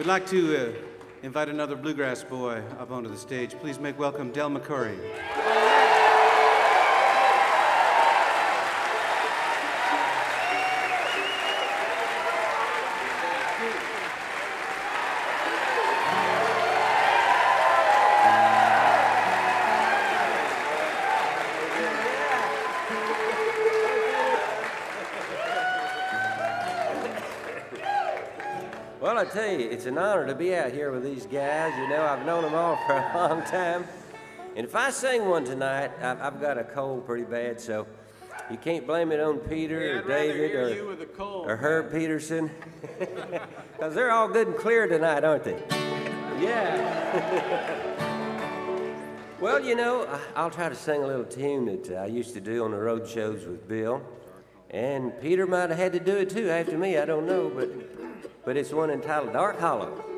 We'd like to invite another bluegrass boy up onto the stage. Please make welcome Del McCoury. Well, I tell you, it's an honor to be out here with these guys. You know, I've known them all for a long time. And if I sing one tonight, I've got a cold pretty bad, so you can't blame it on Peter or David or Herb Peterson. Because they're all good and clear tonight, aren't they? Yeah. Well, you know, I'll try to sing a little tune that I used to do on the road shows with Bill. And Peter might have had to do it too after me, I don't know, but it's one entitled Dark Hollow.